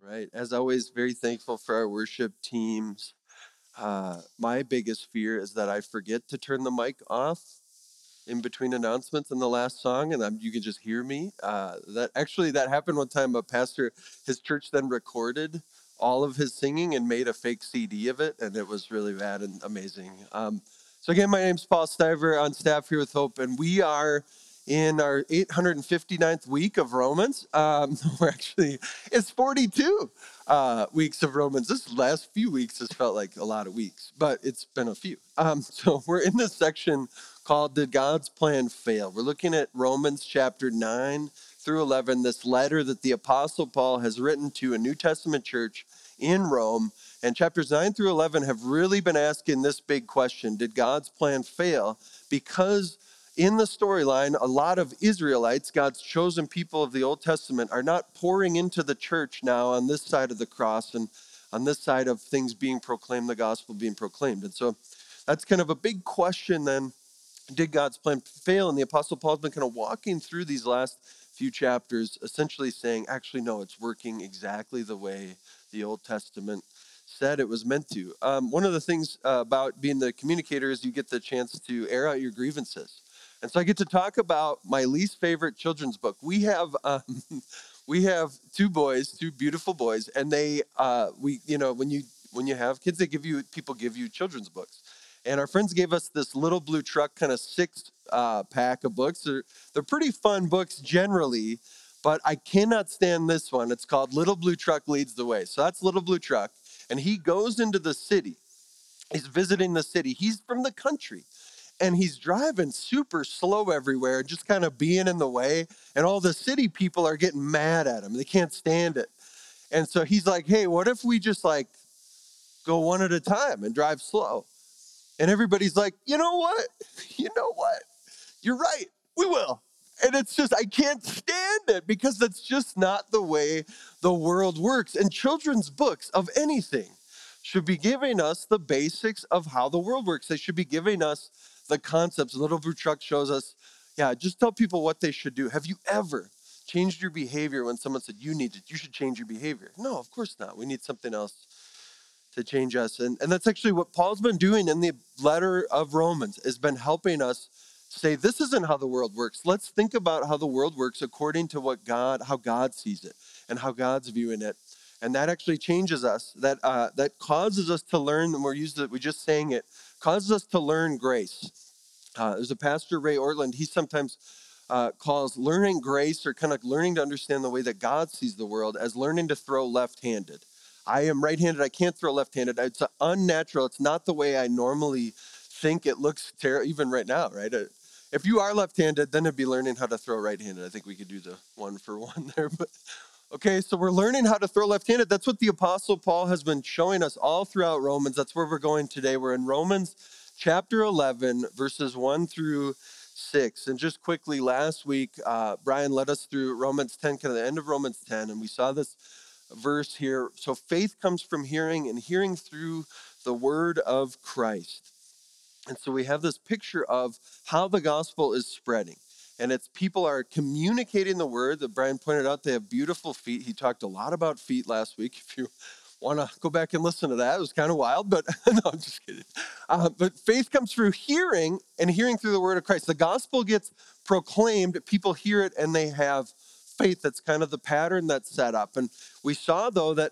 Right. As always, very thankful for our worship teams. My biggest fear is that I forget to turn the mic off in between announcements and the last song, and you can just hear me. That happened one time. A pastor, his church then recorded all of his singing and made a fake CD of it, and it was really bad and amazing. So again, my name's Paul Stiver on staff here with Hope, and we are in our 859th week of Romans. It's 42 weeks of Romans. This last few weeks has felt like a lot of weeks, but it's been a few. So we're in this section called Did God's Plan Fail? We're looking at Romans chapter 9 through 11, this letter that the Apostle Paul has written to a New Testament church in Rome. And chapters 9 through 11 have really been asking this big question: did God's plan fail? Because in the storyline, a lot of Israelites, God's chosen people of the Old Testament, are not pouring into the church now on this side of the cross and on this side of things being proclaimed, the gospel being proclaimed. And so that's kind of a big question then. Did God's plan fail? And the Apostle Paul's been kind of walking through these last few chapters, essentially saying, actually, no, it's working exactly the way the Old Testament said it was meant to. One of the things about being the communicator is you get the chance to air out your grievances. And so I get to talk about my least favorite children's book. We have we have two boys, two beautiful boys, and when you have kids, people give you children's books. And our friends gave us this Little Blue Truck kind of six pack of books. They're pretty fun books generally, but I cannot stand this one. It's called Little Blue Truck Leads the Way. So that's Little Blue Truck. And he goes into the city. He's visiting the city. He's from the country. And he's driving super slow everywhere, just kind of being in the way. And all the city people are getting mad at him. They can't stand it. And so he's like, hey, what if we just go one at a time and drive slow? And everybody's like, you know what? You know what? You're right. We will. And it's just, I can't stand it because that's just not the way the world works. And children's books of anything should be giving us the basics of how the world works. They should be giving us the concepts. Little Blue Truck shows us, just tell people what they should do. Have you ever changed your behavior when someone said you should change your behavior? No, of course not. We need something else to change us. And that's actually what Paul's been doing in the letter of Romans, has been helping us say, this isn't how the world works. Let's think about how the world works according to how God sees it and how God's viewing it. And that actually changes us. That causes us to learn, and we just sang it, causes us to learn grace. There's a pastor, Ray Ortland, he sometimes calls learning grace, or kind of learning to understand the way that God sees the world, as learning to throw left-handed. I am right-handed. I can't throw left-handed. It's unnatural. It's not the way I normally think. It looks terrible, even right now, right? If you are left-handed, then it'd be learning how to throw right-handed. I think we could do the one for one there. But okay, so we're learning how to throw left-handed. That's what the Apostle Paul has been showing us all throughout Romans. That's where we're going today. We're in Romans chapter 11, verses 1 through 6. And just quickly, last week, Brian led us through Romans 10, kind of the end of Romans 10, and we saw this verse here. So faith comes from hearing, and hearing through the word of Christ. And so we have this picture of how the gospel is spreading. And it's people are communicating the word that Brian pointed out. They have beautiful feet. He talked a lot about feet last week. If you want to go back and listen to that, it was kind of wild, but no, I'm just kidding. But faith comes through hearing, and hearing through the word of Christ. The gospel gets proclaimed, people hear it, and they have faith. That's kind of the pattern that's set up. And we saw, though, that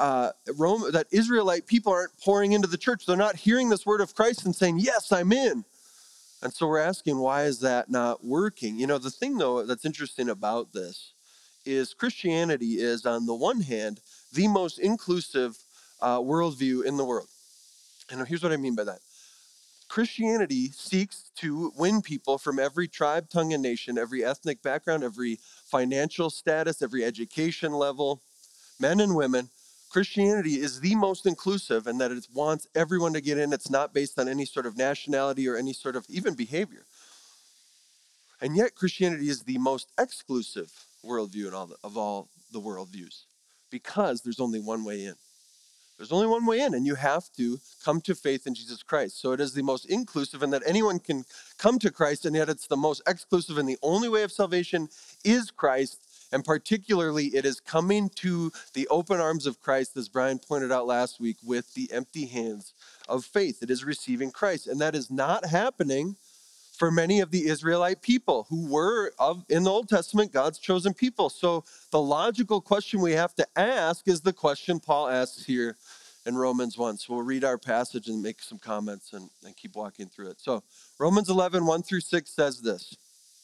that Israelite people aren't pouring into the church. They're not hearing this word of Christ and saying, yes, I'm in. And so we're asking, why is that not working? You know, the thing, though, that's interesting about this is Christianity is, on the one hand, the most inclusive worldview in the world. And here's what I mean by that. Christianity seeks to win people from every tribe, tongue, and nation, every ethnic background, every financial status, every education level, men and women. Christianity is the most inclusive in that it wants everyone to get in. It's not based on any sort of nationality or any sort of even behavior. And yet Christianity is the most exclusive worldview of all the worldviews, because there's only one way in. There's only one way in, and you have to come to faith in Jesus Christ. So it is the most inclusive in that anyone can come to Christ, and yet it's the most exclusive, and the only way of salvation is Christ. And particularly, it is coming to the open arms of Christ, as Brian pointed out last week, with the empty hands of faith. It is receiving Christ. And that is not happening for many of the Israelite people who were, in the Old Testament, God's chosen people. So the logical question we have to ask is the question Paul asks here in Romans 1. So we'll read our passage and make some comments and keep walking through it. So Romans 11, 1 through 6 says this.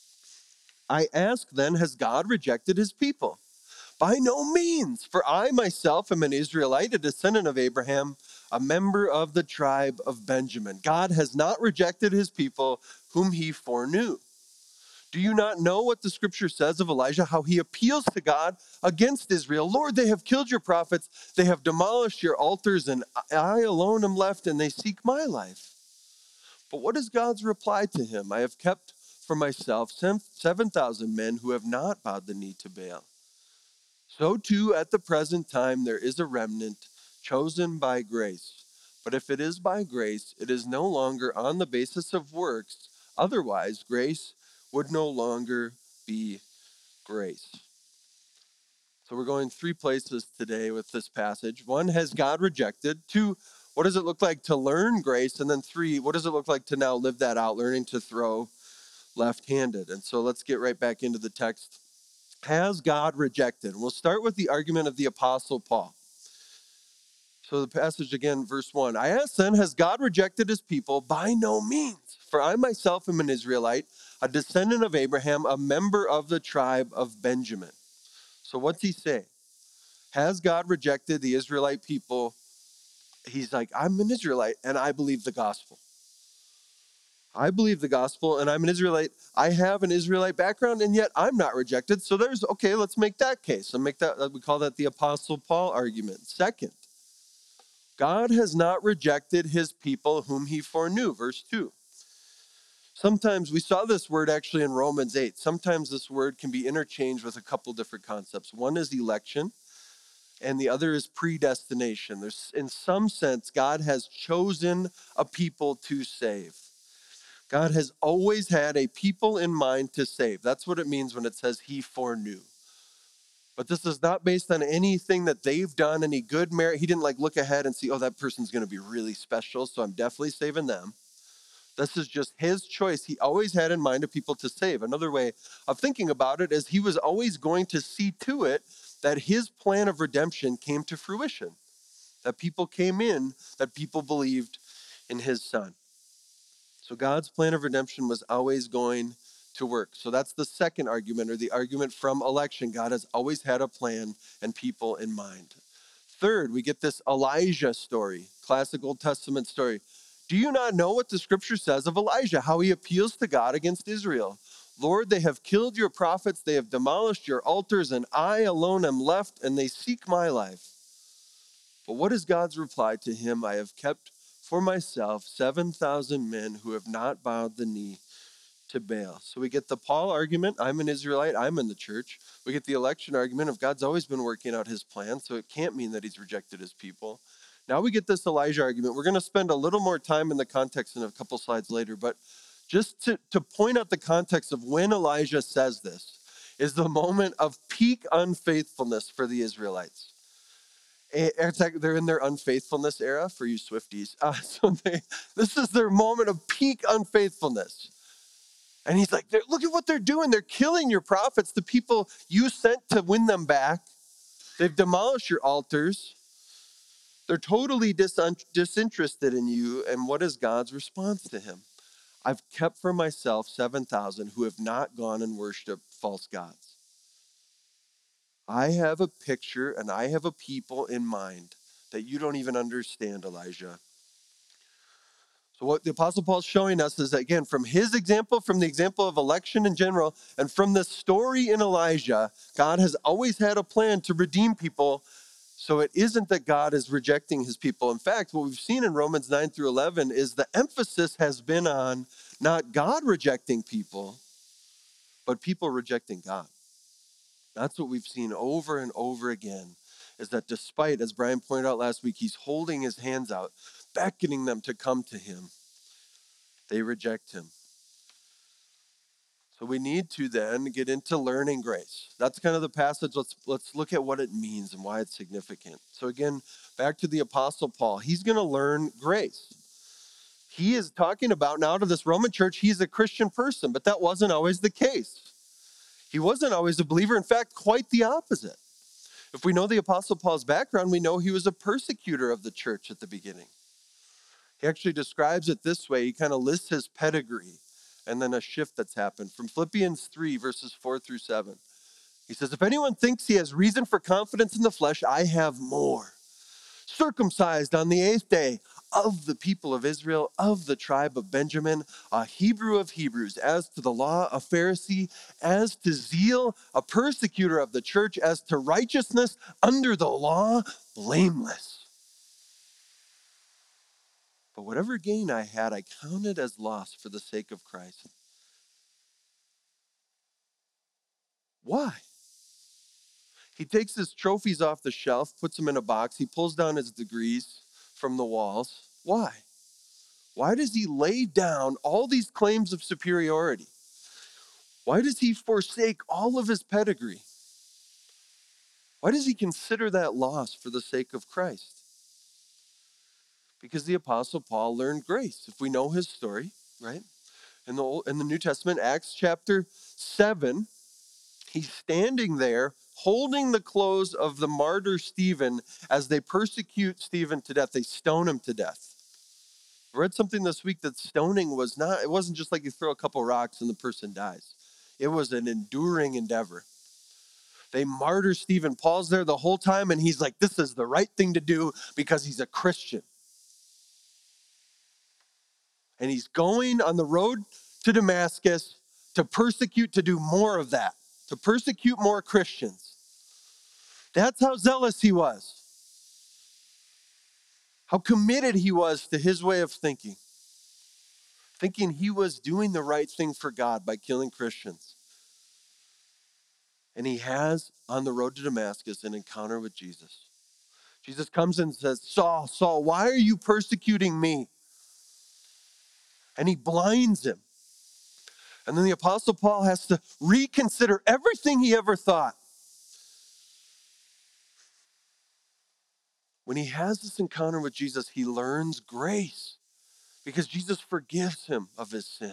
I ask then, has God rejected his people? By no means, for I myself am an Israelite, a descendant of Abraham, a member of the tribe of Benjamin. God has not rejected his people whom he foreknew. Do you not know what the scripture says of Elijah, how he appeals to God against Israel? Lord, they have killed your prophets, they have demolished your altars, and I alone am left, and they seek my life. But what is God's reply to him? I have kept for myself 7,000 men who have not bowed the knee to Baal. So too, at the present time, there is a remnant chosen by grace. But if it is by grace, it is no longer on the basis of works. Otherwise, grace would no longer be grace. So we're going 3 places today with this passage. 1, has God rejected? 2, what does it look like to learn grace? And then 3, what does it look like to now live that out, learning to throw left-handed? And so let's get right back into the text. Has God rejected? We'll start with the argument of the Apostle Paul. So the passage again, verse 1. I ask then, has God rejected his people? By no means. For I myself am an Israelite, a descendant of Abraham, a member of the tribe of Benjamin. So what's he say? Has God rejected the Israelite people? He's like, I'm an Israelite and I believe the gospel. I believe the gospel and I'm an Israelite. I have an Israelite background and yet I'm not rejected. So okay, let's make that case. And we call that the Apostle Paul argument. Second, God has not rejected his people whom he foreknew. Verse 2. Sometimes we saw this word actually in Romans 8. Sometimes this word can be interchanged with a couple different concepts. One is election and the other is predestination. There's, in some sense, God has chosen a people to save. God has always had a people in mind to save. That's what it means when it says he foreknew. But this is not based on anything that they've done, any good merit. He didn't look ahead and see, oh, that person's going to be really special, so I'm definitely saving them. This is just his choice. He always had in mind a people to save. Another way of thinking about it is he was always going to see to it that his plan of redemption came to fruition, that people came in, that people believed in his son. So God's plan of redemption was always going to work. So that's the second argument, or the argument from election. God has always had a plan and people in mind. Third, we get this Elijah story, classic Old Testament story. Do you not know what the scripture says of Elijah, how he appeals to God against Israel? Lord, they have killed your prophets, they have demolished your altars, and I alone am left, and they seek my life. But what is God's reply to him? I have kept for myself 7,000 men who have not bowed the knee to Baal. So we get the Paul argument, I'm an Israelite, I'm in the church. We get the election argument of God's always been working out his plan, so it can't mean that he's rejected his people. Now we get this Elijah argument. We're going to spend a little more time in the context in a couple slides later, but just to point out the context of when Elijah says this is the moment of peak unfaithfulness for the Israelites. They're in their unfaithfulness era for you Swifties. This is their moment of peak unfaithfulness. And he's like, look at what they're doing. They're killing your prophets, the people you sent to win them back. They've demolished your altars. They're totally disinterested in you. And what is God's response to him? I've kept for myself 7,000 who have not gone and worshiped false gods. I have a picture and I have a people in mind that you don't even understand, Elijah. So what the Apostle Paul is showing us is that, again, from his example, from the example of election in general, and from the story in Elijah, God has always had a plan to redeem people. So it isn't that God is rejecting his people. In fact, what we've seen in Romans 9 through 11 is the emphasis has been on not God rejecting people, but people rejecting God. That's what we've seen over and over again, is that despite, as Brian pointed out last week, he's holding his hands out, beckoning them to come to him. They reject him. So we need to then get into learning grace. That's kind of the passage. Let's look at what it means and why it's significant. So again, back to the Apostle Paul. He's going to learn grace. He is talking about now to this Roman church, he's a Christian person, but that wasn't always the case. He wasn't always a believer. In fact, quite the opposite. If we know the Apostle Paul's background, we know he was a persecutor of the church at the beginning. He actually describes it this way. He kind of lists his pedigree and then a shift that's happened. From Philippians 3, verses 4 through 7. He says, if anyone thinks he has reason for confidence in the flesh, I have more. Circumcised on the 8th day, of the people of Israel, of the tribe of Benjamin, a Hebrew of Hebrews, as to the law, a Pharisee, as to zeal, a persecutor of the church, as to righteousness, under the law, blameless. But whatever gain I had, I counted as loss for the sake of Christ. Why? He takes his trophies off the shelf, puts them in a box. He pulls down his degrees from the walls. Why? Why does he lay down all these claims of superiority? Why does he forsake all of his pedigree? Why does he consider that loss for the sake of Christ? Because the Apostle Paul learned grace. If we know his story, right? In the New Testament, Acts chapter 7, he's standing there holding the clothes of the martyr Stephen as they persecute Stephen to death. They stone him to death. I read something this week that stoning it wasn't just like you throw a couple rocks and the person dies. It was an enduring endeavor. They martyr Stephen. Paul's there the whole time and he's like, this is the right thing to do because he's a Christian. And he's going on the road to Damascus to persecute, to do more of that, to persecute more Christians. That's how zealous he was. How committed he was to his way of thinking he was doing the right thing for God by killing Christians. And he has, on the road to Damascus, an encounter with Jesus. Jesus comes and says, Saul, Saul, why are you persecuting me? And he blinds him. And then the Apostle Paul has to reconsider everything he ever thought. When he has this encounter with Jesus, he learns grace because Jesus forgives him of his sin.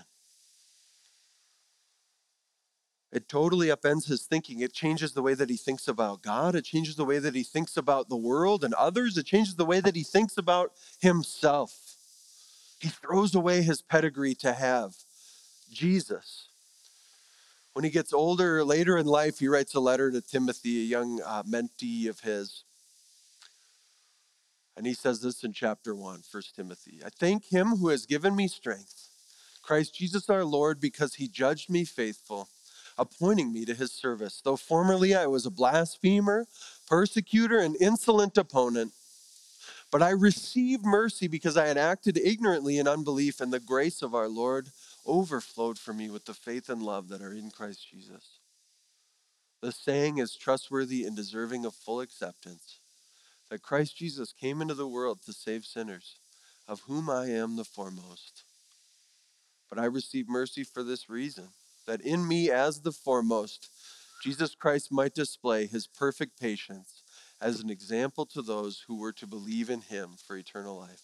It totally upends his thinking. It changes the way that he thinks about God. It changes the way that he thinks about the world and others. It changes the way that he thinks about himself. He throws away his pedigree to have Jesus. When he gets older, later in life, he writes a letter to Timothy, a young mentee of his. And he says this in chapter 1, 1 Timothy. I thank him who has given me strength, Christ Jesus our Lord, because he judged me faithful, appointing me to his service. Though formerly I was a blasphemer, persecutor, and insolent opponent, but I received mercy because I had acted ignorantly in unbelief, and the grace of our Lord overflowed for me with the faith and love that are in Christ Jesus. The saying is trustworthy and deserving of full acceptance, that Christ Jesus came into the world to save sinners, of whom I am the foremost. But I received mercy for this reason, that in me as the foremost, Jesus Christ might display his perfect patience as an example to those who were to believe in him for eternal life.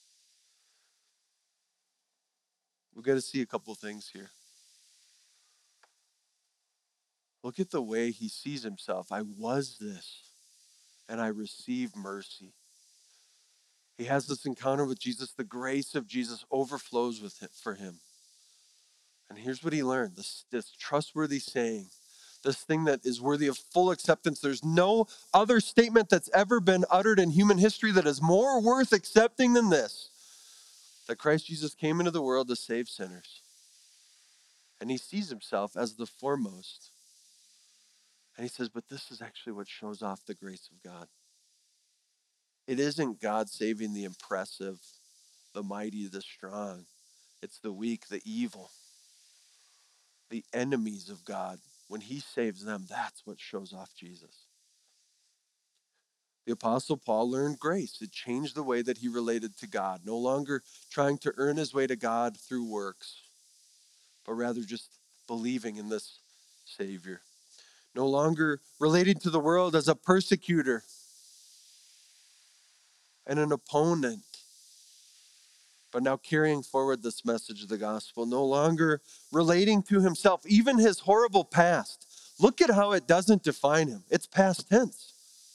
We've got to see a couple things here. Look at the way he sees himself. I was this, and I received mercy. He has this encounter with Jesus. The grace of Jesus overflows for him. And here's what he learned, this trustworthy saying, this thing that is worthy of full acceptance. There's no other statement that's ever been uttered in human history that is more worth accepting than this, that Christ Jesus came into the world to save sinners. And he sees himself as the foremost. And he says, but this is actually what shows off the grace of God. It isn't God saving the impressive, the mighty, the strong. It's the weak, the evil, the enemies of God. When he saves them, that's what shows off Jesus. The Apostle Paul learned grace. It changed the way that he related to God, no longer trying to earn his way to God through works, but rather just believing in this Savior. No longer relating to the world as a persecutor and an opponent, but now carrying forward this message of the gospel. No longer relating to himself, even his horrible past. Look at how it doesn't define him. It's past tense.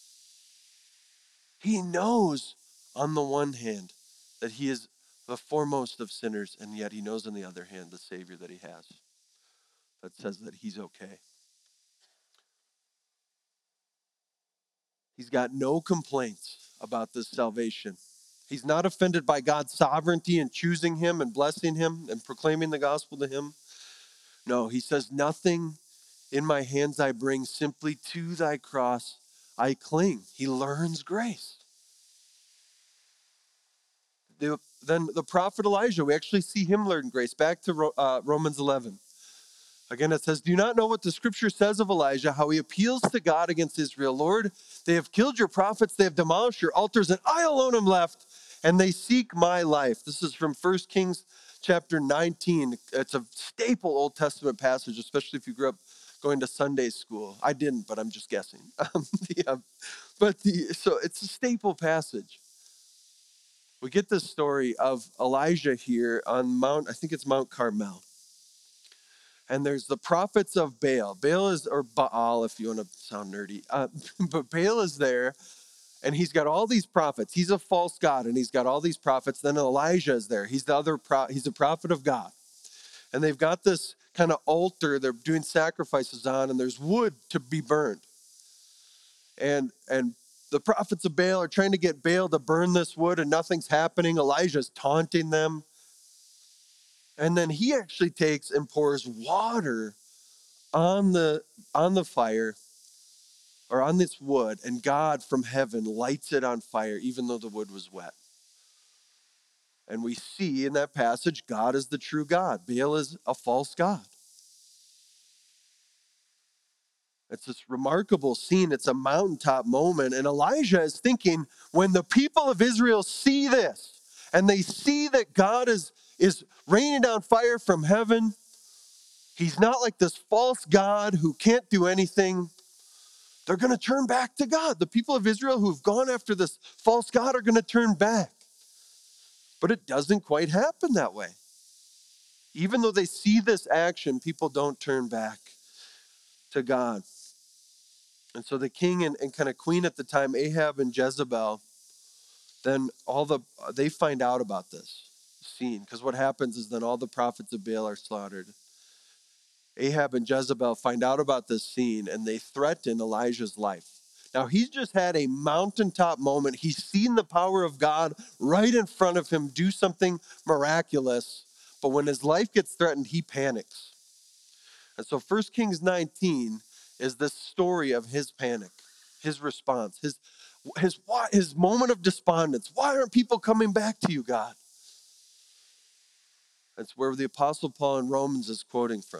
He knows on the one hand that he is the foremost of sinners, and yet he knows on the other hand the Savior that he has that says that he's okay. He's got no complaints about this salvation. He's not offended by God's sovereignty in choosing him and blessing him and proclaiming the gospel to him. No, he says, nothing in my hands I bring, simply to thy cross I cling. He learns grace. Then the prophet Elijah, we actually see him learn grace. Back to Romans 11. Again, it says, do you not know what the scripture says of Elijah, how he appeals to God against Israel? Lord, they have killed your prophets, they have demolished your altars, and I alone am left, and they seek my life. This is from 1 Kings chapter 19. It's a staple Old Testament passage, especially if you grew up going to Sunday school. I didn't, but I'm just guessing. So it's a staple passage. We get this story of Elijah here on Mount, I think it's Mount Carmel. And there's the prophets of Baal. Baal is, or Baal if you want to sound nerdy. But Baal is there, and he's got all these prophets. He's a false god, and he's got all these prophets. Then Elijah is there. He's he's a prophet of God. And they've got this kind of altar they're doing sacrifices on, and there's wood to be burned. And the prophets of Baal are trying to get Baal to burn this wood, and nothing's happening. Elijah's taunting them. And then he actually takes and pours water on the fire, or on this wood, and God from heaven lights it on fire, even though the wood was wet. And we see in that passage, God is the true God. Baal is a false god. It's this remarkable scene. It's a mountaintop moment. And Elijah is thinking, when the people of Israel see this, and they see that God is raining down fire from heaven, he's not like this false god who can't do anything. They're going to turn back to God. The people of Israel who've gone after this false god are going to turn back. But it doesn't quite happen that way. Even though they see this action, people don't turn back to God. And so the king and kind of queen at the time, Ahab and Jezebel, then they find out about this scene. Because what happens is then all the prophets of Baal are slaughtered. Ahab and Jezebel find out about this scene, and they threaten Elijah's life. Now, he's just had a mountaintop moment. He's seen the power of God right in front of him do something miraculous. But when his life gets threatened, he panics. And so 1 Kings 19 is this story of his panic, his response, his moment of despondence. Why aren't people coming back to you, God? That's where the Apostle Paul in Romans is quoting from.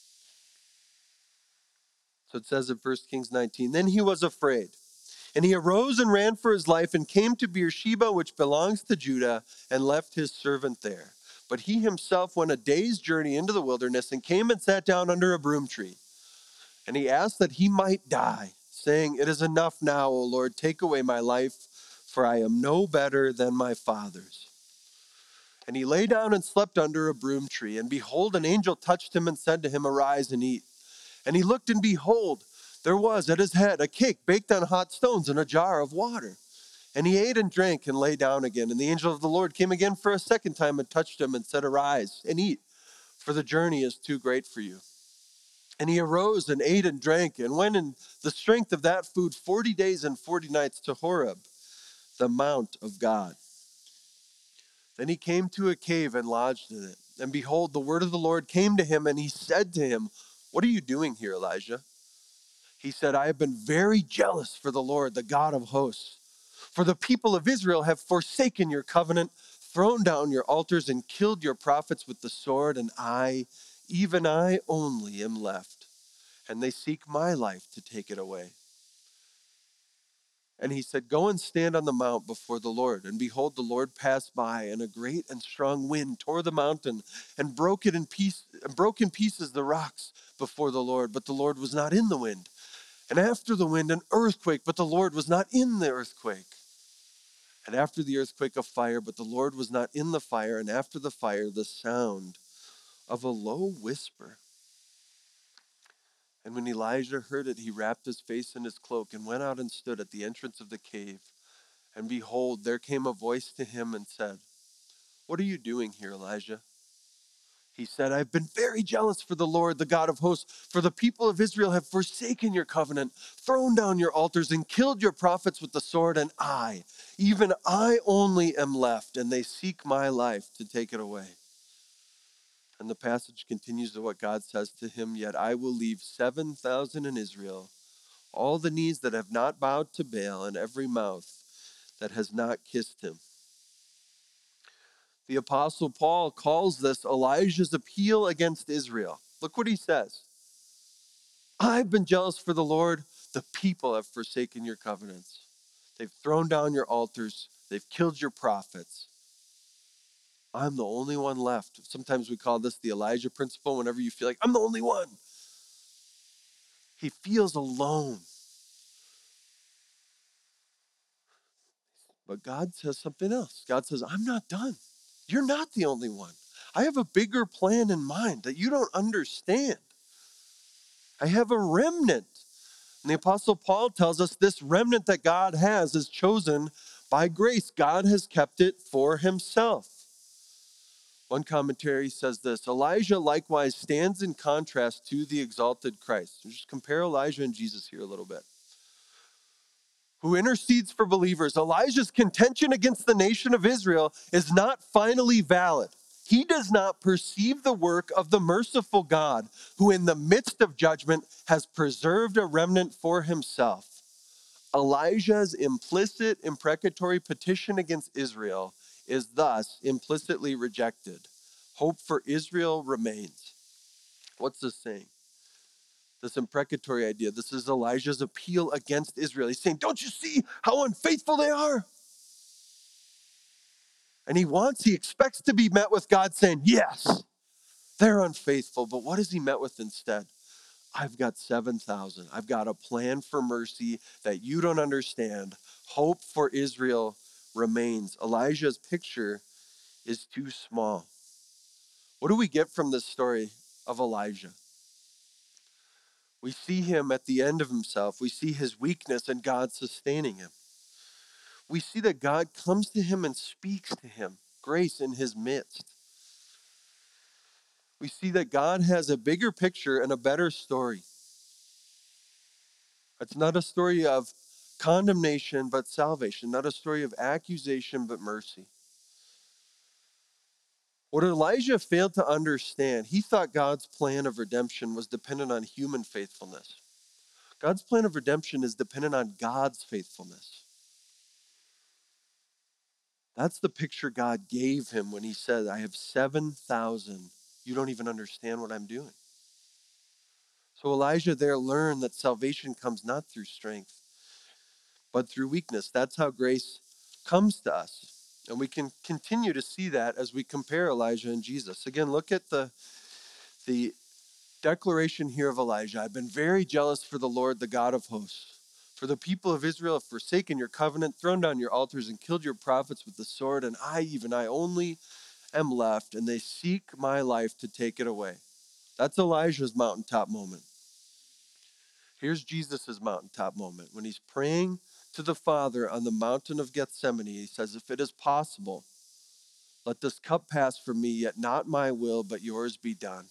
So it says in 1 Kings 19, then he was afraid. And he arose and ran for his life and came to Beersheba, which belongs to Judah, and left his servant there. But he himself went a day's journey into the wilderness and came and sat down under a broom tree. And he asked that he might die, saying, it is enough now, O Lord, take away my life, for I am no better than my fathers. And he lay down and slept under a broom tree. And behold, an angel touched him and said to him, arise and eat. And he looked, and behold, there was at his head a cake baked on hot stones and a jar of water. And he ate and drank and lay down again. And the angel of the Lord came again for a second time and touched him and said, arise and eat, for the journey is too great for you. And he arose and ate and drank and went in the strength of that food 40 days and 40 nights to Horeb, the mount of God. Then he came to a cave and lodged in it. And behold, the word of the Lord came to him, and he said to him, what are you doing here, Elijah? He said, I have been very jealous for the Lord, the God of hosts. For the people of Israel have forsaken your covenant, thrown down your altars, and killed your prophets with the sword, and I, even I only, am left. And they seek my life to take it away. And he said, "Go and stand on the mount before the Lord." And behold, the Lord passed by, and a great and strong wind tore the mountain and broke in pieces the rocks before the Lord. But the Lord was not in the wind. And after the wind, an earthquake, but the Lord was not in the earthquake. And after the earthquake, a fire, but the Lord was not in the fire. And after the fire, the sound of a low whisper. And when Elijah heard it, he wrapped his face in his cloak and went out and stood at the entrance of the cave. And behold, there came a voice to him and said, "What are you doing here, Elijah?" He said, "I've been very jealous for the Lord, the God of hosts, for the people of Israel have forsaken your covenant, thrown down your altars, and killed your prophets with the sword, and I, even I only am left, and they seek my life to take it away." And the passage continues to what God says to him, "Yet I will leave 7,000 in Israel, all the knees that have not bowed to Baal, and every mouth that has not kissed him." The Apostle Paul calls this Elijah's appeal against Israel. Look what he says. "I've been jealous for the Lord. The people have forsaken your covenants. They've thrown down your altars. They've killed your prophets. I'm the only one left." Sometimes we call this the Elijah principle. Whenever you feel like, I'm the only one. He feels alone. But God says something else. God says, "I'm not done. You're not the only one. I have a bigger plan in mind that you don't understand. I have a remnant." And the Apostle Paul tells us this remnant that God has is chosen by grace. God has kept it for himself. One commentary says this: Elijah likewise stands in contrast to the exalted Christ. Just compare Elijah and Jesus here a little bit. Who intercedes for believers. Elijah's contention against the nation of Israel is not finally valid. He does not perceive the work of the merciful God, who in the midst of judgment has preserved a remnant for himself. Elijah's implicit imprecatory petition against Israel is thus implicitly rejected. Hope for Israel remains. What's this saying? This imprecatory idea. This is Elijah's appeal against Israel. He's saying, don't you see how unfaithful they are? And he expects to be met with God saying, yes, they're unfaithful. But what is he met with instead? I've got 7,000. I've got a plan for mercy that you don't understand. Hope for Israel remains. Elijah's picture is too small. What do we get from this story of Elijah? We see him at the end of himself. We see his weakness and God sustaining him. We see that God comes to him and speaks to him, grace in his midst. We see that God has a bigger picture and a better story. It's not a story of condemnation, but salvation, not a story of accusation, but mercy. What Elijah failed to understand, he thought God's plan of redemption was dependent on human faithfulness. God's plan of redemption is dependent on God's faithfulness. That's the picture God gave him when he said, I have 7,000. You don't even understand what I'm doing. So Elijah there learned that salvation comes not through strength, but through weakness. That's how grace comes to us. And we can continue to see that as we compare Elijah and Jesus. Again, look at the declaration here of Elijah. I've been very jealous for the Lord, the God of hosts. For the people of Israel have forsaken your covenant, thrown down your altars, and killed your prophets with the sword, and even I only am left, and they seek my life to take it away. That's Elijah's mountaintop moment. Here's Jesus' mountaintop moment. When he's praying to the Father on the mountain of Gethsemane, he says, if it is possible, let this cup pass from me, yet not my will, but yours be done.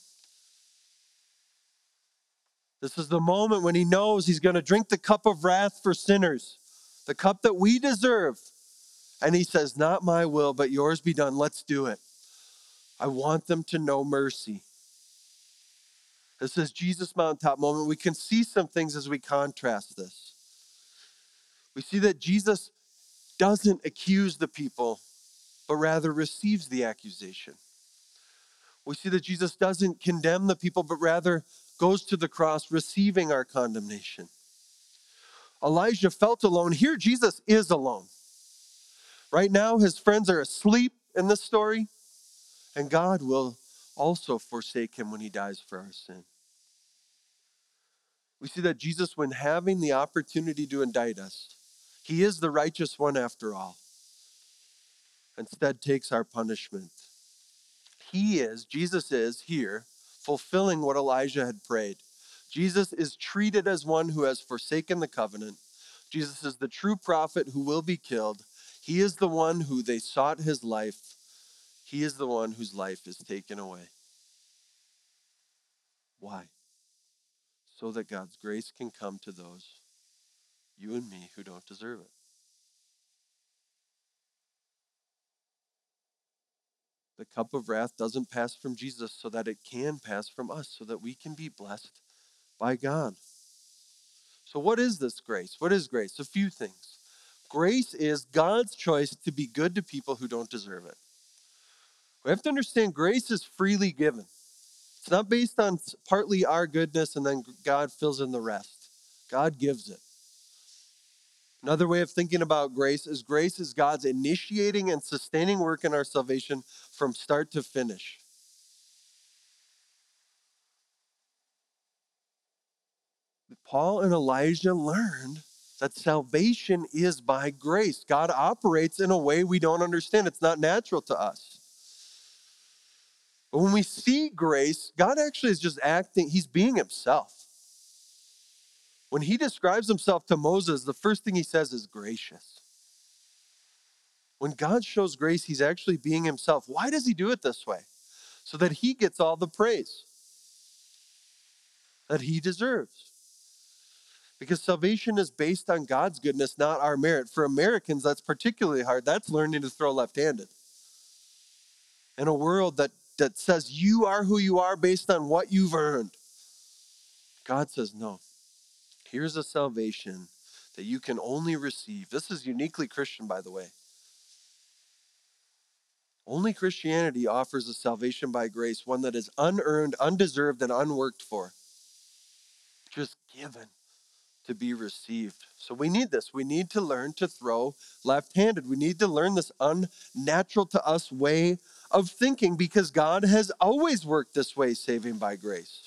This is the moment when he knows he's going to drink the cup of wrath for sinners, the cup that we deserve. And he says, not my will, but yours be done. Let's do it. I want them to know mercy. This is Jesus' mountaintop moment. We can see some things as we contrast this. We see that Jesus doesn't accuse the people, but rather receives the accusation. We see that Jesus doesn't condemn the people, but rather goes to the cross, receiving our condemnation. Elijah felt alone. Here, Jesus is alone. Right now, his friends are asleep in this story, and God will also forsake him when he dies for our sin. We see that Jesus, when having the opportunity to indict us, he is the righteous one after all, instead takes our punishment. Jesus is here fulfilling what Elijah had prayed. Jesus is treated as one who has forsaken the covenant. Jesus is the true prophet who will be killed. He is the one who they sought his life. He is the one whose life is taken away. Why? So that God's grace can come to those, you and me, who don't deserve it. The cup of wrath doesn't pass from Jesus so that it can pass from us, so that we can be blessed by God. So what is this grace? What is grace? A few things. Grace is God's choice to be good to people who don't deserve it. We have to understand grace is freely given. It's not based on partly our goodness and then God fills in the rest. God gives it. Another way of thinking about grace is God's initiating and sustaining work in our salvation from start to finish. Paul and Elijah learned that salvation is by grace. God operates in a way we don't understand. It's not natural to us. But when we see grace, God actually is just acting, he's being himself. When he describes himself to Moses, the first thing he says is gracious. When God shows grace, he's actually being himself. Why does he do it this way? So that he gets all the praise that he deserves. Because salvation is based on God's goodness, not our merit. For Americans, that's particularly hard. That's learning to throw left-handed. In a world that says you are who you are based on what you've earned, God says, no, here's a salvation that you can only receive. This is uniquely Christian, by the way. Only Christianity offers a salvation by grace, one that is unearned, undeserved, and unworked for. Just given to be received. So we need this. We need to learn to throw left-handed. We need to learn this unnatural to us way of thinking because God has always worked this way, saving by grace.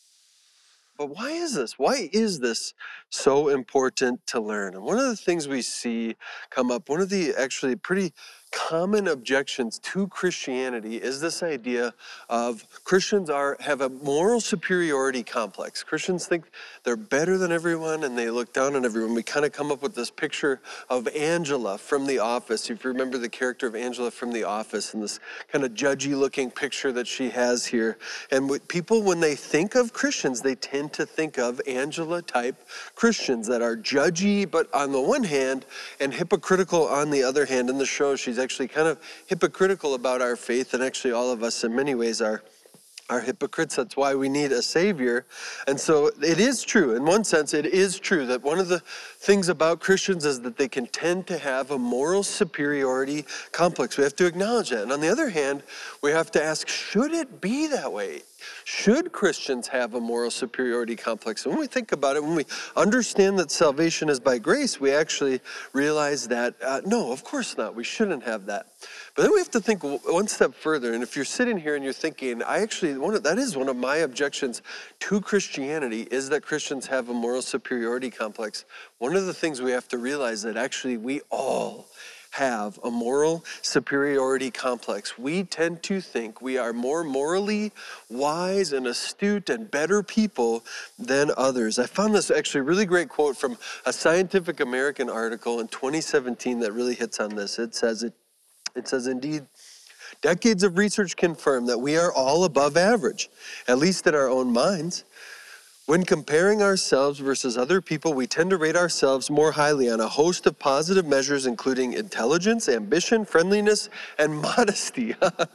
But why is this? Why is this so important to learn? And one of the things we see come up, one of the actually pretty common objections to Christianity is this idea of Christians have a moral superiority complex. Christians think they're better than everyone and they look down on everyone. We kind of come up with this picture of Angela from The Office. If you remember the character of Angela from The Office and this kind of judgy looking picture that she has here. And people, when they think of Christians, they tend to think of Angela type Christians that are judgy, but on the one hand, and hypocritical on the other hand. In the show, she's actually kind of hypocritical about our faith, and actually all of us in many ways are hypocrites. That's why we need a savior. And so it is true. In one sense, it is true that one of the things about Christians is that they can tend to have a moral superiority complex. We have to acknowledge that. And on the other hand, we have to ask, should it be that way? Should Christians have a moral superiority complex? And when we think about it, when we understand that salvation is by grace, we actually realize that, no, of course not. We shouldn't have that. But then we have to think one step further. And if you're sitting here and you're thinking, that is one of my objections to Christianity, is that Christians have a moral superiority complex. One of the things we have to realize that actually we all have a moral superiority complex. We tend to think we are more morally wise and astute and better people than others. I found this actually really great quote from a Scientific American article in 2017 that really hits on this. It says, indeed, decades of research confirm that we are all above average, at least in our own minds. When comparing ourselves versus other people, we tend to rate ourselves more highly on a host of positive measures, including intelligence, ambition, friendliness, and modesty.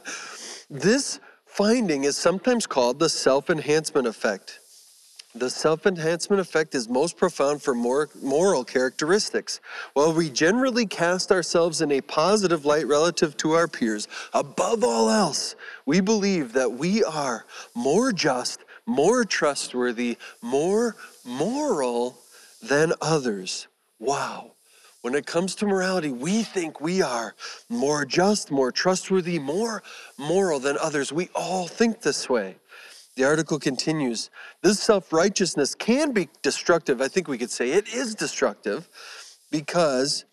This finding is sometimes called the self-enhancement effect. The self-enhancement effect is most profound for moral characteristics. While we generally cast ourselves in a positive light relative to our peers, above all else, we believe that we are more just, more trustworthy, more moral than others. wow, when it comes to morality, we think we are more just, more trustworthy, more moral than others. We all think this way. The article continues, this self-righteousness can be destructive. I think we could say it is destructive because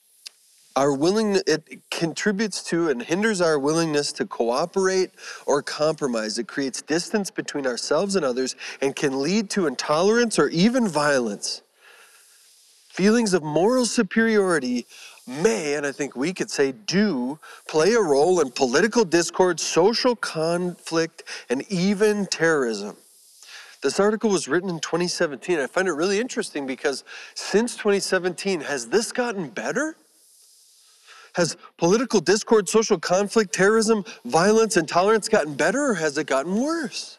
it contributes to and hinders our willingness to cooperate or compromise. It creates distance between ourselves and others and can lead to intolerance or even violence. Feelings of moral superiority may, and I think we could say do, play a role in political discord, social conflict, and even terrorism. This article was written in 2017. I find it really interesting because since 2017, has this gotten better? Has political discord, social conflict, terrorism, violence, intolerance gotten better, or has it gotten worse?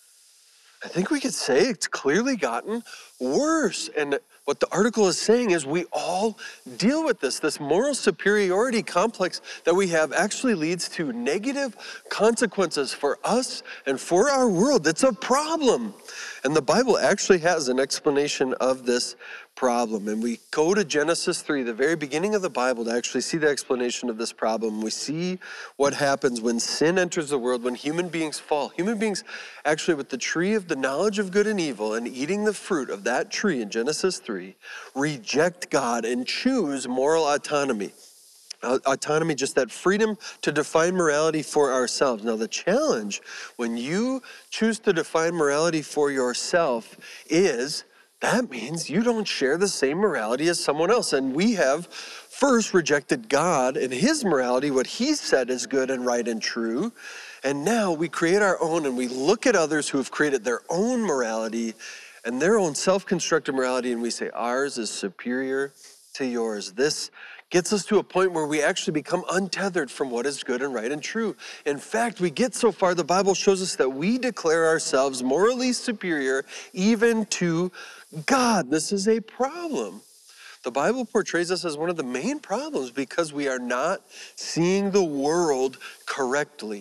I think we could say it's clearly gotten worse. And what the article is saying is we all deal with this. This moral superiority complex that we have actually leads to negative consequences for us and for our world. It's a problem. And the Bible actually has an explanation of this problem. And we go to Genesis 3, the very beginning of the Bible, to actually see the explanation of this problem. We see what happens when sin enters the world, when human beings fall. Human beings actually, with the tree of the knowledge of good and evil and eating the fruit of that tree in Genesis 3, reject God and choose moral autonomy. Autonomy, just that freedom to define morality for ourselves. Now, the challenge when you choose to define morality for yourself is that means you don't share the same morality as someone else. And we have first rejected God and his morality, what he said is good and right and true. And now we create our own and we look at others who have created their own morality and their own self-constructed morality, and we say ours is superior to yours. This gets us to a point where we actually become untethered from what is good and right and true. In fact, we get so far, the Bible shows us that we declare ourselves morally superior even to God. This is a problem. The Bible portrays us as one of the main problems because we are not seeing the world correctly.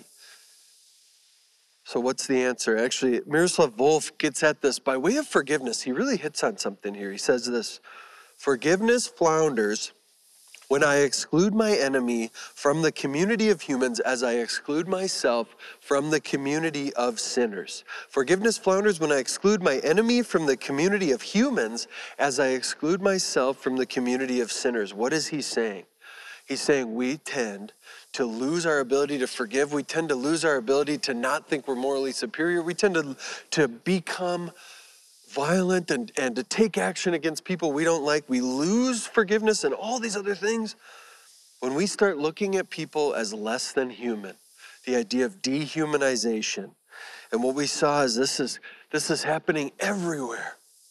So what's the answer? Actually, Miroslav Volf gets at this by way of forgiveness. He really hits on something here. He says this, forgiveness flounders when I exclude my enemy from the community of humans as I exclude myself from the community of sinners. Forgiveness flounders when I exclude my enemy from the community of humans as I exclude myself from the community of sinners. What is he saying? He's saying we tend to lose our ability to forgive. We tend to lose our ability to not think we're morally superior. We tend to become violent and to take action against people we don't like. We lose forgiveness and all these other things when we start looking at people as less than human. The idea of dehumanization. And what we saw is this is happening everywhere.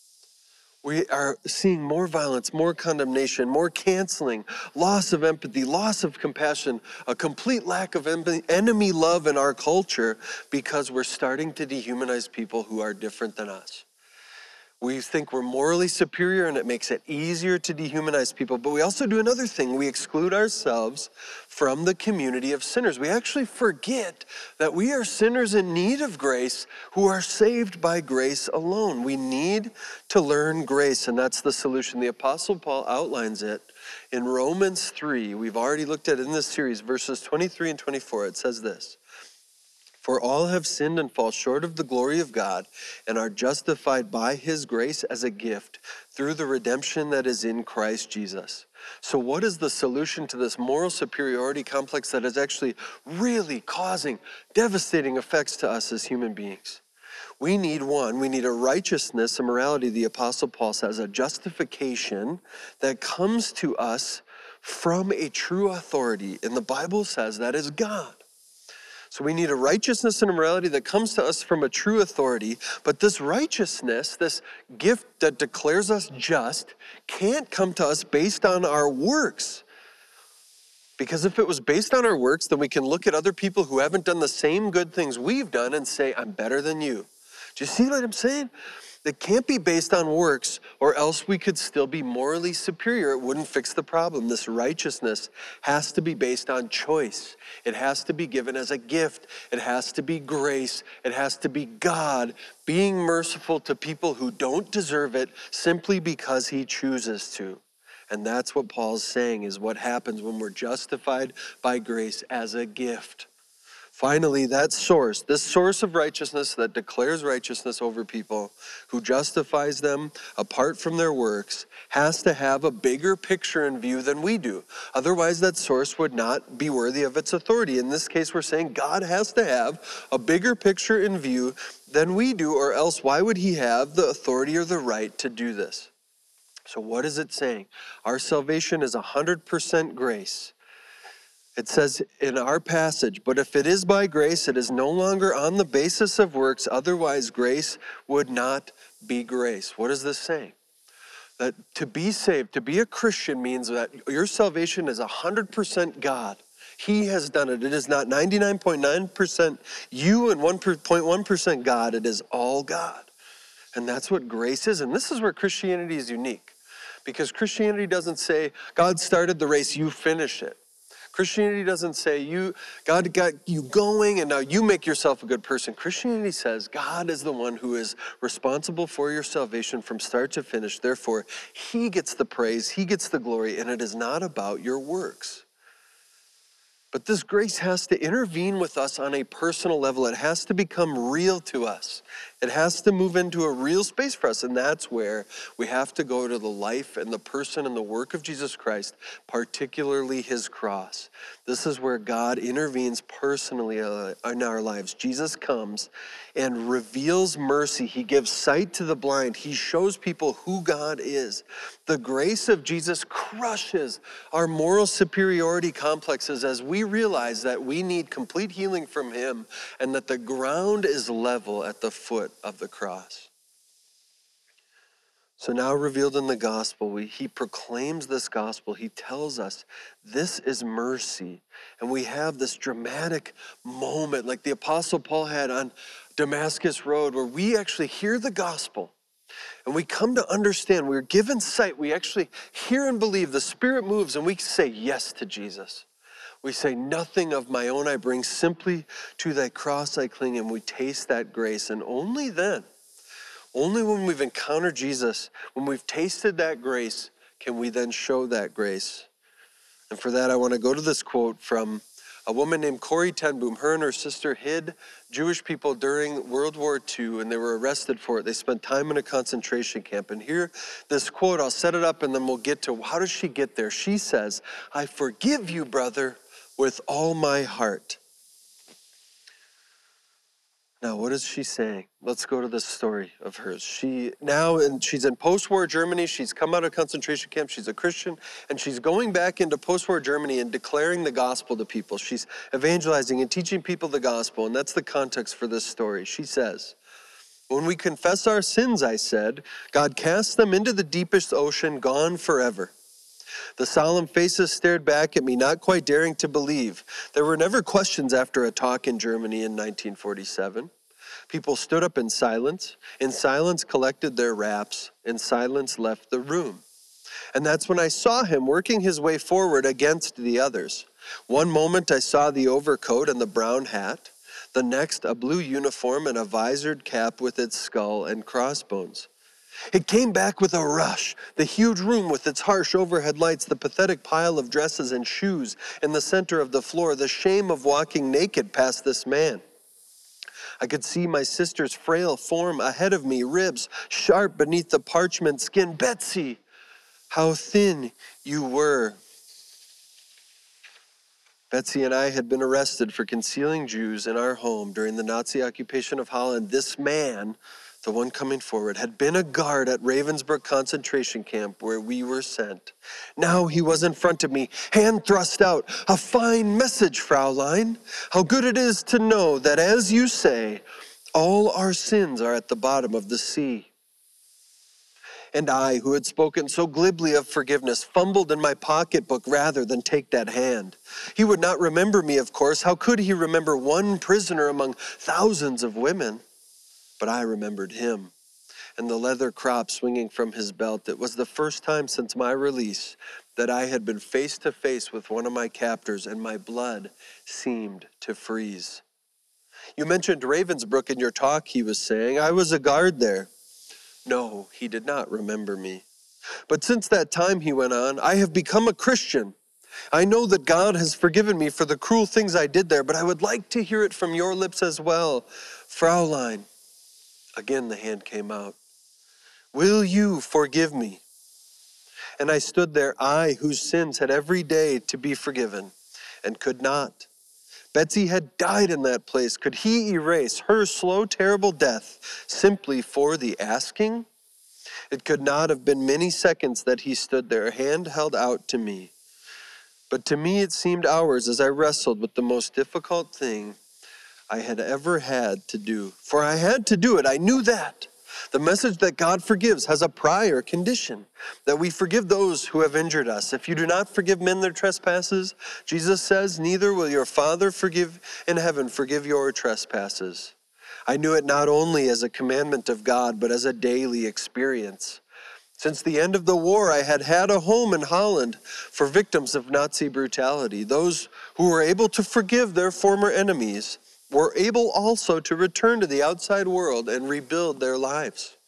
We are seeing more violence, more condemnation, more canceling, loss of empathy, loss of compassion, a complete lack of enemy love in our culture because we're starting to dehumanize people who are different than us. We think we're morally superior and it makes it easier to dehumanize people, but we also do another thing. We exclude ourselves from the community of sinners. We actually forget that we are sinners in need of grace who are saved by grace alone. We need to learn grace, and that's the solution. The Apostle Paul outlines it in Romans 3. We've already looked at it in this series, verses 23 and 24. It says this, for all have sinned and fall short of the glory of God and are justified by his grace as a gift through the redemption that is in Christ Jesus. So what is the solution to this moral superiority complex that is actually really causing devastating effects to us as human beings? We need a righteousness, a morality, the Apostle Paul says, a justification that comes to us from a true authority. And the Bible says that is God. So we need a righteousness and a morality that comes to us from a true authority. But this righteousness, this gift that declares us just, can't come to us based on our works. Because if it was based on our works, then we can look at other people who haven't done the same good things we've done and say, I'm better than you. Do you see what I'm saying? It can't be based on works, or else we could still be morally superior. It wouldn't fix the problem. This righteousness has to be based on choice. It has to be given as a gift. It has to be grace. It has to be God being merciful to people who don't deserve it simply because he chooses to. And that's what Paul's saying is what happens when we're justified by grace as a gift. Finally, this source of righteousness that declares righteousness over people, who justifies them apart from their works, has to have a bigger picture in view than we do. Otherwise, that source would not be worthy of its authority. In this case, we're saying God has to have a bigger picture in view than we do, or else why would he have the authority or the right to do this? So what is it saying? Our salvation is 100% grace. It says in our passage, but if it is by grace, it is no longer on the basis of works, otherwise grace would not be grace. What is this saying? That to be saved, to be a Christian means that your salvation is 100% God. He has done it. It is not 99.9% you and 1.1% God. It is all God. And that's what grace is. And this is where Christianity is unique. Because Christianity doesn't say, God started the race, you finish it. Christianity doesn't say, God got you going and now you make yourself a good person. Christianity says God is the one who is responsible for your salvation from start to finish. Therefore, he gets the praise, he gets the glory, and it is not about your works. But this grace has to intervene with us on a personal level. It has to become real to us. It has to move into a real space for us. And that's where we have to go to the life and the person and the work of Jesus Christ, particularly his cross. This is where God intervenes personally in our lives. Jesus comes and reveals mercy. He gives sight to the blind. He shows people who God is. The grace of Jesus crushes our moral superiority complexes as we realize that we need complete healing from him and that the ground is level at the foot of the cross. So now revealed in the gospel, he proclaims this gospel. He tells us this is mercy. And we have this dramatic moment like the Apostle Paul had on Damascus Road where we actually hear the gospel. And we come to understand, we're given sight, we actually hear and believe, the Spirit moves, and we say yes to Jesus. We say, nothing of my own I bring, simply to thy cross I cling, and we taste that grace. And only then, only when we've encountered Jesus, when we've tasted that grace, can we then show that grace. And for that, I want to go to this quote from a woman named Corrie ten Boom. Her and her sister hid Jewish people during World War II, and they were arrested for it. They spent time in a concentration camp. And here, this quote, I'll set it up, and then we'll get to how does she get there. She says, I forgive you, brother, with all my heart. Now, what is she saying? Let's go to this story of hers. She's in post-war Germany. She's come out of concentration camp. She's a Christian, and she's going back into post-war Germany and declaring the gospel to people. She's evangelizing and teaching people the gospel, and that's the context for this story. She says, when we confess our sins, I said, God casts them into the deepest ocean, gone forever. The solemn faces stared back at me, not quite daring to believe. There were never questions after a talk in Germany in 1947. People stood up in silence collected their wraps, in silence left the room. And that's when I saw him working his way forward against the others. One moment I saw the overcoat and the brown hat, the next a blue uniform and a visored cap with its skull and crossbones. It came back with a rush, the huge room with its harsh overhead lights, the pathetic pile of dresses and shoes in the center of the floor, the shame of walking naked past this man. I could see my sister's frail form ahead of me, ribs sharp beneath the parchment skin. Betsy, how thin you were. Betsy and I had been arrested for concealing Jews in our home during the Nazi occupation of Holland. This man, the one coming forward, had been a guard at Ravensbrück concentration camp where we were sent. Now he was in front of me, hand thrust out. A fine message, Fraulein. How good it is to know that, as you say, all our sins are at the bottom of the sea. And I, who had spoken so glibly of forgiveness, fumbled in my pocketbook rather than take that hand. He would not remember me, of course. How could he remember one prisoner among thousands of women? But I remembered him, and the leather crop swinging from his belt. It was the first time since my release that I had been face to face with one of my captors, and my blood seemed to freeze. You mentioned Ravensbrück in your talk, he was saying. I was a guard there. No, he did not remember me. But since that time, he went on, I have become a Christian. I know that God has forgiven me for the cruel things I did there, but I would like to hear it from your lips as well. Fraulein, again the hand came out. Will you forgive me? And I stood there, I whose sins had every day to be forgiven, and could not. Betsy had died in that place. Could he erase her slow, terrible death simply for the asking? It could not have been many seconds that he stood there, hand held out to me. But to me it seemed hours as I wrestled with the most difficult thing I had ever had to do. For I had to do it, I knew that. The message that God forgives has a prior condition, that we forgive those who have injured us. If you do not forgive men their trespasses, Jesus says, neither will your Father forgive in heaven forgive your trespasses. I knew it not only as a commandment of God, but as a daily experience. Since the end of the war, I had had a home in Holland for victims of Nazi brutality. Those who were able to forgive their former enemies were able also to return to the outside world and rebuild their lives,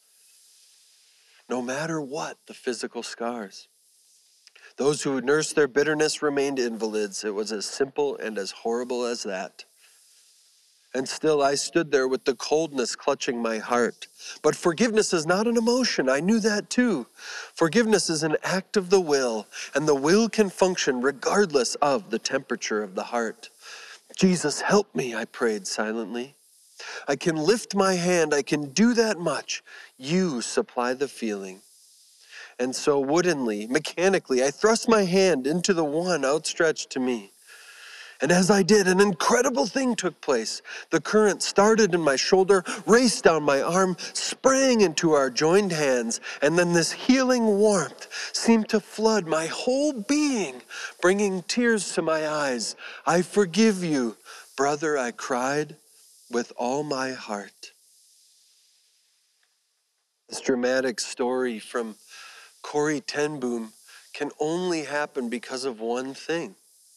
no matter what the physical scars. Those who nursed their bitterness remained invalids. It was as simple and as horrible as that. And still I stood there with the coldness clutching my heart. But forgiveness is not an emotion. I knew that too. Forgiveness is an act of the will, and the will can function regardless of the temperature of the heart. Jesus, help me, I prayed silently. I can lift my hand. I can do that much. You supply the feeling. And so woodenly, mechanically, I thrust my hand into the one outstretched to me. And as I did, an incredible thing took place. The current started in my shoulder, raced down my arm, sprang into our joined hands, and then this healing warmth seemed to flood my whole being, bringing tears to my eyes. I forgive you, brother, I cried with all my heart. This dramatic story from Corrie ten Boom can only happen because of one thing.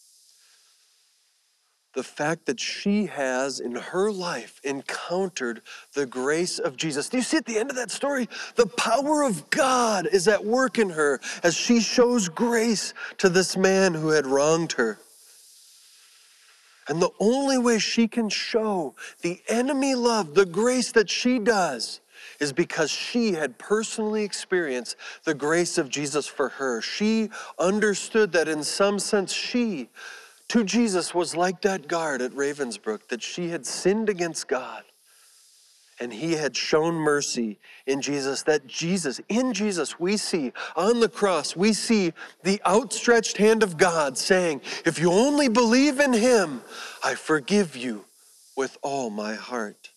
The fact that she has in her life encountered the grace of Jesus. Do you see at the end of that story? The power of God is at work in her as she shows grace to this man who had wronged her. And the only way she can show the enemy love, the grace that she does, is because she had personally experienced the grace of Jesus for her. She understood that in some sense she, to Jesus, was like that guard at Ravensbrück, that she had sinned against God. And he had shown mercy in Jesus, in Jesus, we see on the cross, we see the outstretched hand of God saying, if you only believe in him, I forgive you with all my heart.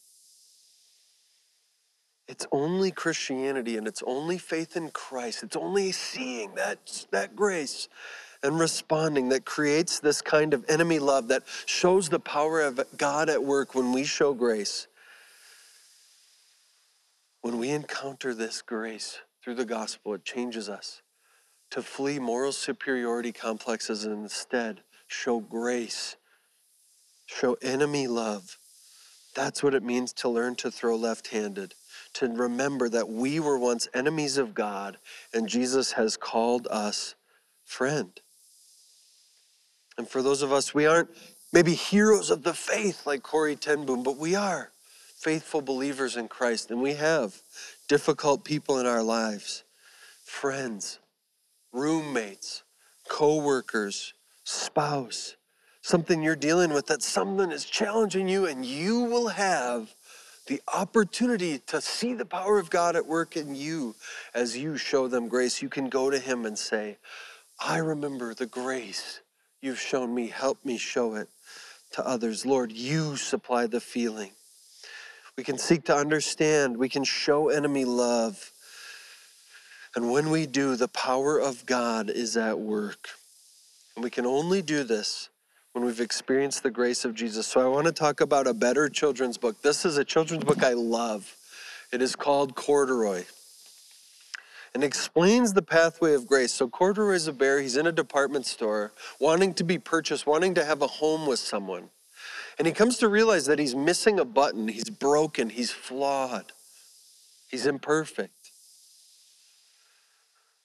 It's only Christianity and it's only faith in Christ. It's only seeing that grace and responding that creates this kind of enemy love that shows the power of God at work when we show grace. When we encounter this grace through the gospel, it changes us to flee moral superiority complexes and instead show grace, show enemy love. That's what it means to learn to throw left-handed, to remember that we were once enemies of God and Jesus has called us friend. And for those of us, we aren't maybe heroes of the faith like Corrie ten Boom, but we are faithful believers in Christ and we have difficult people in our lives, friends, roommates, co-workers, spouse, something you're dealing with that something is challenging you and you will have the opportunity to see the power of God at work in you as you show them grace. You can go to him and say, I remember the grace you've shown me. Help me show it to others. Lord, you supply the feeling. We can seek to understand. We can show enemy love. And when we do, the power of God is at work. And we can only do this when we've experienced the grace of Jesus. So I want to talk about a better children's book. This is a children's book I love. It is called Corduroy. And explains the pathway of grace. So Corduroy is a bear. He's in a department store, wanting to be purchased, wanting to have a home with someone. And he comes to realize that he's missing a button. He's broken. He's flawed. He's imperfect.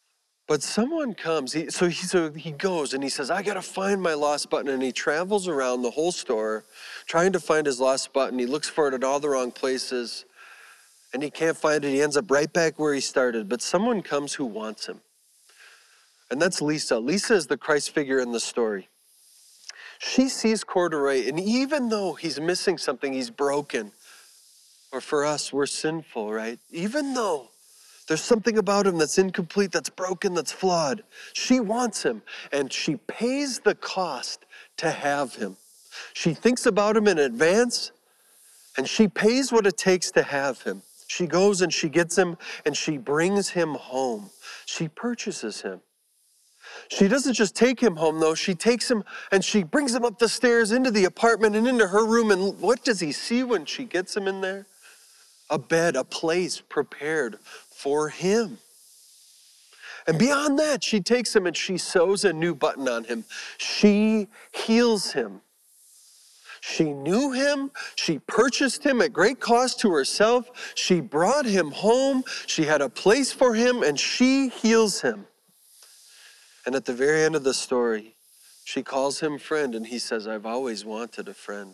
But someone comes, so he goes and he says, I got to find my lost button. And he travels around the whole store trying to find his lost button. He looks for it at all the wrong places and he can't find it. He ends up right back where he started. But someone comes who wants him. And that's Lisa. Lisa is the Christ figure in the story. She sees Corduroy, and even though he's missing something, he's broken. Or for us, we're sinful, right? Even though there's something about him that's incomplete, that's broken, that's flawed. She wants him, and she pays the cost to have him. She thinks about him in advance, and she pays what it takes to have him. She goes and she gets him, and she brings him home. She purchases him. She doesn't just take him home, though. She takes him and she brings him up the stairs into the apartment and into her room. And what does he see when she gets him in there? A bed, a place prepared for him. And beyond that, she takes him and she sews a new button on him. She heals him. She knew him. She purchased him at great cost to herself. She brought him home. She had a place for him, and she heals him. And at the very end of the story, she calls him friend, and he says, I've always wanted a friend.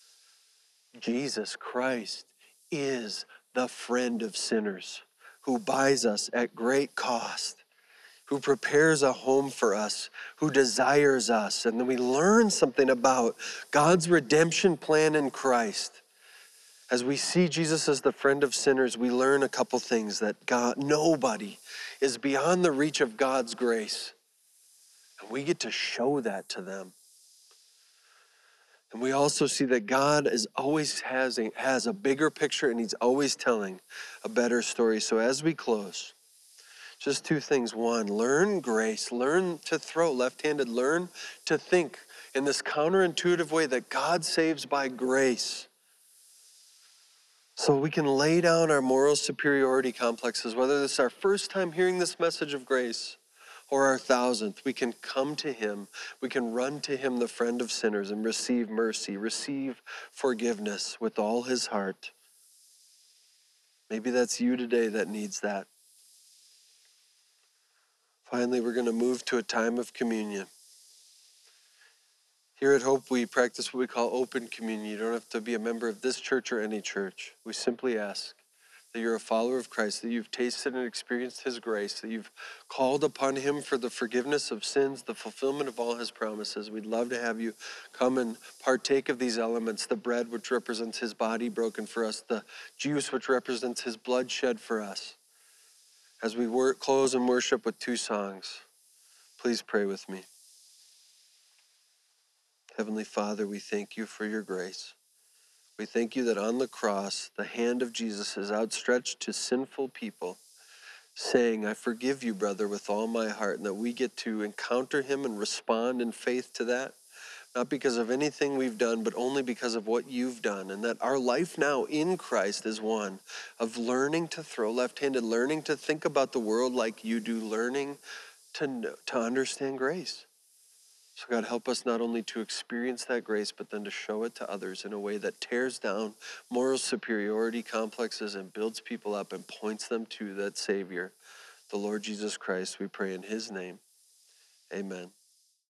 Jesus Christ is the friend of sinners who buys us at great cost, who prepares a home for us, who desires us. And then we learn something about God's redemption plan in Christ. As we see Jesus as the friend of sinners, we learn a couple things: that nobody is beyond the reach of God's grace. And we get to show that to them. And we also see that God always has a bigger picture, and he's always telling a better story. So as we close, just two things. One, learn grace. Learn to throw left-handed. Learn to think in this counterintuitive way that God saves by grace. So we can lay down our moral superiority complexes, whether this is our first time hearing this message of grace or our thousandth. We can come to him. We can run to him, the friend of sinners, and receive mercy, receive forgiveness with all his heart. Maybe that's you today that needs that. Finally, we're going to move to a time of communion. Here at Hope, we practice what we call open communion. You don't have to be a member of this church or any church. We simply ask that you're a follower of Christ, that you've tasted and experienced his grace, that you've called upon him for the forgiveness of sins, the fulfillment of all his promises. We'd love to have you come and partake of these elements: the bread, which represents his body broken for us, the juice, which represents his blood shed for us. As we close and worship with two songs, please pray with me. Heavenly Father, we thank you for your grace. We thank you that on the cross, the hand of Jesus is outstretched to sinful people, saying, I forgive you, brother, with all my heart, and that we get to encounter him and respond in faith to that, not because of anything we've done, but only because of what you've done, and that our life now in Christ is one of learning to throw left-handed, learning to think about the world like you do, learning to understand grace. So God, help us not only to experience that grace, but then to show it to others in a way that tears down moral superiority complexes and builds people up and points them to that Savior, the Lord Jesus Christ. We pray in his name. Amen.